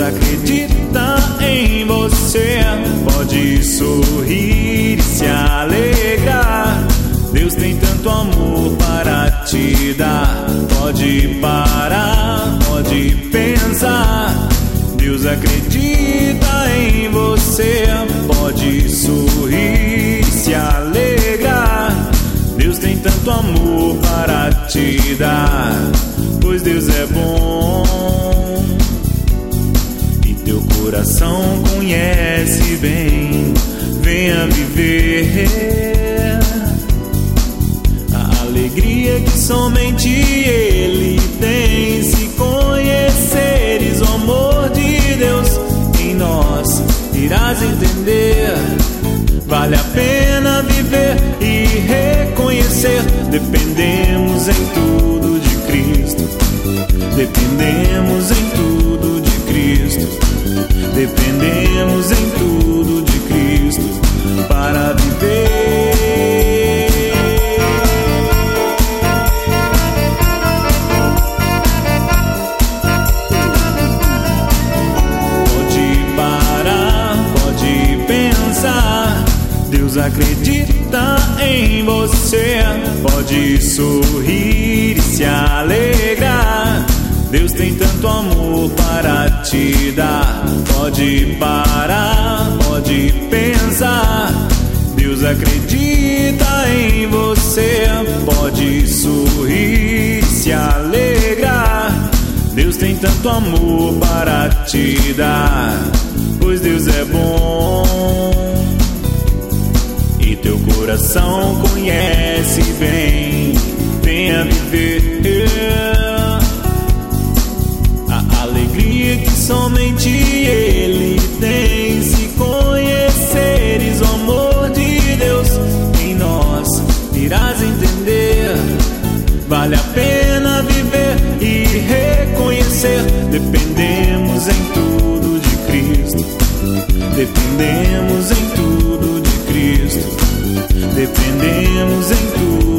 acredita em você, pode sorrir e se alegrar. Deus tem tanto amor para te dar. Pode parar, pode pensar. Deus acredita em você, pode sorrir e se alegrar. Deus tem tanto amor para te dar, pois Deus é bom e teu coração conhece bem. Venha viver a alegria que somente Ele tem. Se conheceres o amor de Deus em nós, irás entender. Vale a pena viver e reconhecer. Dependemos em tudo de Cristo. Dependemos em tudo de Cristo. Dependemos em tudo de Cristo para viver. Pode parar, pode pensar. Deus acredita em você, pode sorrir e se alegrar. Deus tem tanto amor para te dar. Pode parar, pode pensar. Deus acredita em você, pode sorrir e se alegrar. Deus tem tanto amor para te dar, pois Deus é bom e teu coração conhece bem. Venha viver a alegria que somente Ele tem. Se conheceres o amor de Deus em nós, irás entender. Vale a pena viver e reconhecer. Dependemos em tudo de Cristo. Dependemos em tudo de Cristo. Dependemos em tudo.